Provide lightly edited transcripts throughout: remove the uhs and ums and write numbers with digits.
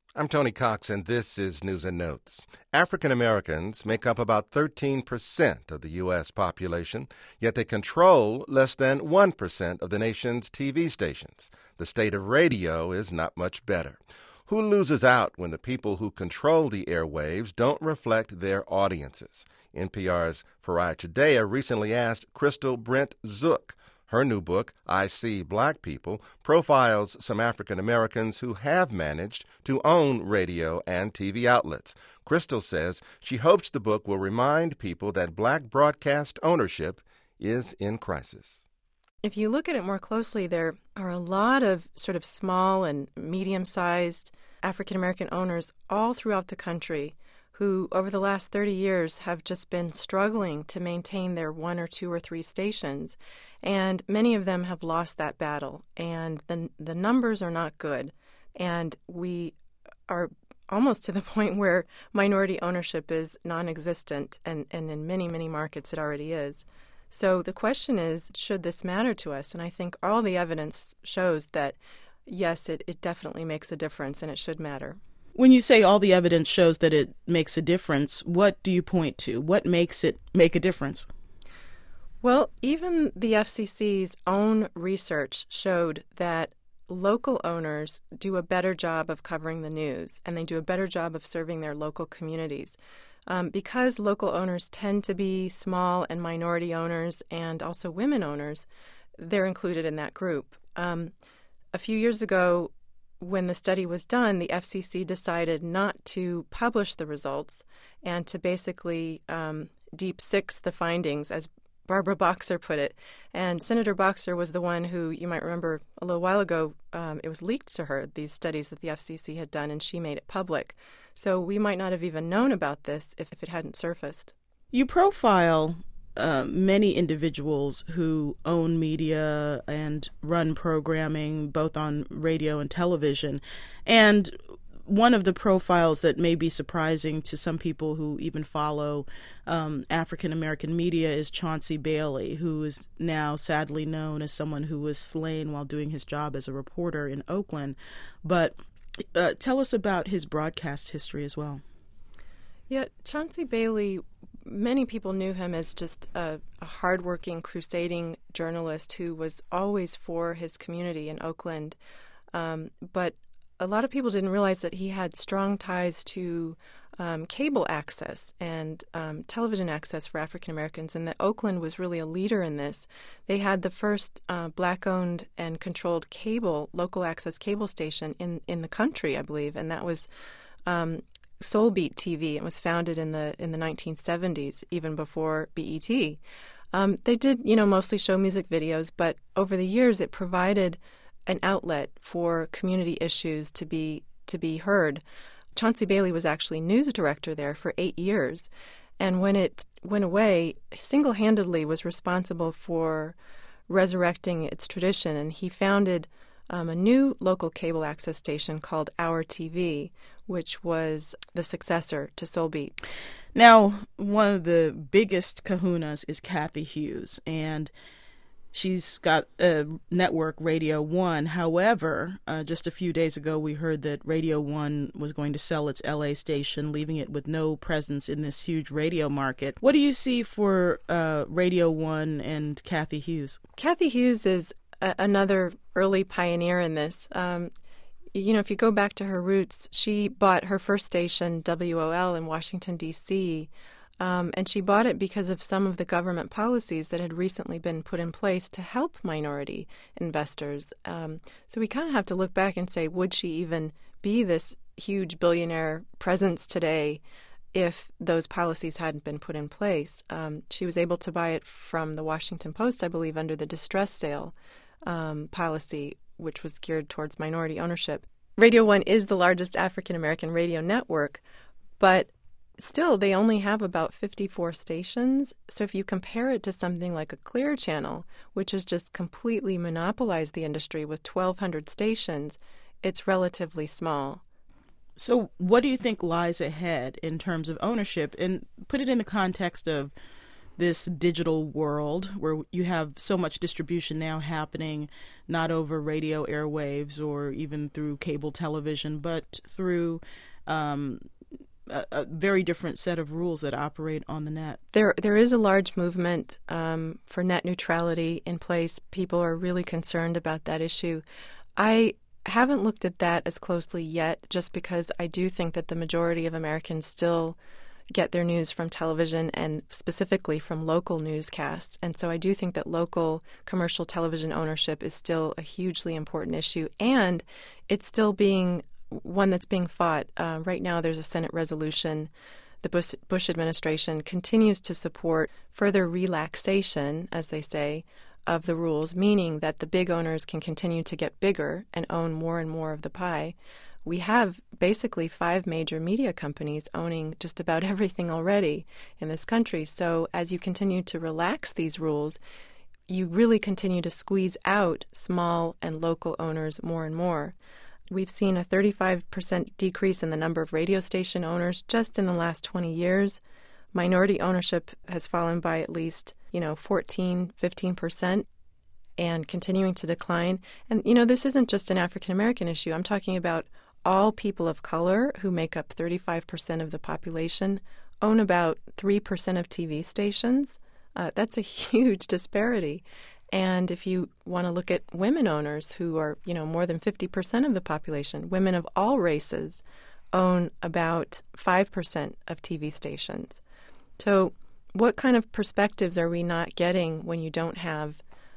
I'm Tony Cox, and this is News and Notes. African Americans make up about 13% of the U.S. population, yet they control less than 1% of the nation's TV stations. The state of radio is not much better. Who loses out when the people who control the airwaves don't reflect their audiences? NPR's Farai Chideya recently asked Crystal Brent Zook. Her new book, I See Black People, profiles some African Americans who have managed to own radio and TV outlets. Crystal says she hopes the book will remind people that black broadcast ownership is in crisis. If you look at it more closely, there are a lot of sort of small and medium-sized African American owners all throughout the country who, over the last 30 years, have just been struggling to maintain their one or two or three stations. And many of them have lost that battle. And the numbers are not good. And we are almost to the point where minority ownership is non-existent. And in many, many markets it already is. So the question is, should this matter to us? And I think all the evidence shows that, yes, it definitely makes a difference and it should matter. When you say all the evidence shows that it makes a difference, what do you point to? What makes it make a difference? Well, even the FCC's own research showed that local owners do a better job of covering the news, and they do a better job of serving their local communities. Because local owners tend to be small and minority owners and also women owners, they're included in that group. A few years ago, when the study was done, the FCC decided not to publish the results and to basically deep six the findings, as Barbara Boxer put it. And Senator Boxer was the one who, you might remember a little while ago, it was leaked to her, these studies that the FCC had done, and she made it public. So we might not have even known about this if it hadn't surfaced. You profile many individuals who own media and run programming both on radio and television. And one of the profiles that may be surprising to some people who even follow African American media is Chauncey Bailey, who is now sadly known as someone who was slain while doing his job as a reporter in Oakland. But tell us about his broadcast history as well. Yeah, Chauncey Bailey, many people knew him as just a hardworking, crusading journalist who was always for his community in Oakland. But a lot of people didn't realize that he had strong ties to cable access and television access for African Americans, and that Oakland was really a leader in this. They had the first black-owned and controlled local access cable station in the country, I believe, and that was Soul Beat TV. It was founded in the 1970s, even before BET. They did, mostly show music videos, but over the years it provided an outlet for community issues to be heard. Chauncey Bailey was actually news director there for 8 years, and when it went away, single-handedly was responsible for resurrecting its tradition, and he founded a new local cable access station called Our TV, which was the successor to Soul Beat. Now, one of the biggest kahunas is Cathy Hughes, and she's got a network, Radio One. However, just a few days ago, we heard that Radio One was going to sell its LA station, leaving it with no presence in this huge radio market. What do you see for Radio One and Cathy Hughes? Cathy Hughes is another early pioneer in this. If you go back to her roots, she bought her first station, WOL, in Washington, D.C., and she bought it because of some of the government policies that had recently been put in place to help minority investors. So we kind of have to look back and say, would she even be this huge billionaire presence today if those policies hadn't been put in place? She was able to buy it from the Washington Post, I believe, under the distress sale policy, which was geared towards minority ownership. Radio One is the largest African American radio network, but still, they only have about 54 stations. So if you compare it to something like a Clear Channel, which has just completely monopolized the industry with 1,200 stations, it's relatively small. So what do you think lies ahead in terms of ownership? And put it in the context of this digital world where you have so much distribution now happening not over radio airwaves or even through cable television, but through a very different set of rules that operate on the net. There is a large movement for net neutrality in place. People are really concerned about that issue. I haven't looked at that as closely yet, just because I do think that the majority of Americans still get their news from television and specifically from local newscasts. And so I do think that local commercial television ownership is still a hugely important issue, and it's still being one that's being fought. Right now there's a Senate resolution. The Bush administration continues to support further relaxation, as they say, of the rules, meaning that the big owners can continue to get bigger and own more and more of the pie. We have basically 5 major media companies owning just about everything already in this country. So as you continue to relax these rules, you really continue to squeeze out small and local owners more and more. We've seen a 35% decrease in the number of radio station owners just in the last 20 years. Minority ownership has fallen by at least, 14, 15%. And continuing to decline. And, this isn't just an African-American issue. I'm talking about all people of color, who make up 35% of the population, own about 3% of TV stations. That's a huge disparity. And if you want to look at women owners, who are, more than 50% of the population, women of all races own about 5% of TV stations. So what kind of perspectives are we not getting when you don't have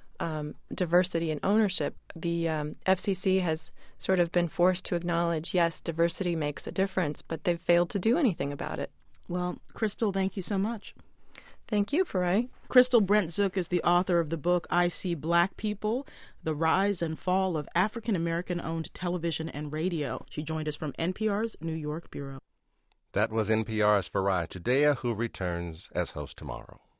diversity in ownership? The FCC has sort of been forced to acknowledge, yes, diversity makes a difference, but they've failed to do anything about it. Well, Crystal, thank you so much. Thank you, Farai. Crystal Brent-Zook is the author of the book I See Black People, The Rise and Fall of African-American-Owned Television and Radio. She joined us from NPR's New York Bureau. That was NPR's Farai Chideya, who returns as host tomorrow.